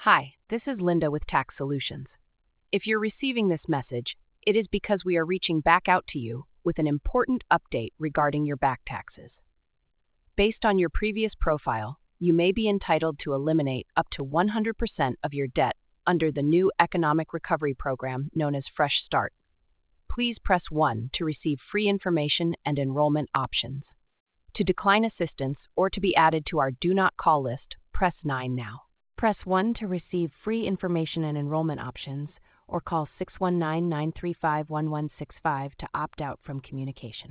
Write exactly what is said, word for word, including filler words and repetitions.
Hi, this is Linda with Tax Solutions. If you're receiving this message, it is because we are reaching back out to you with an important update regarding your back taxes. Based on your previous profile, you may be entitled to eliminate up to one hundred percent of your debt under the new economic recovery program known as Fresh Start. Please press one to receive free information and enrollment options. To decline assistance or to be added to our Do Not Call list, press nine now. Press one to receive free information and enrollment options, or call six one nine, nine three five, one one six five to opt out from communication.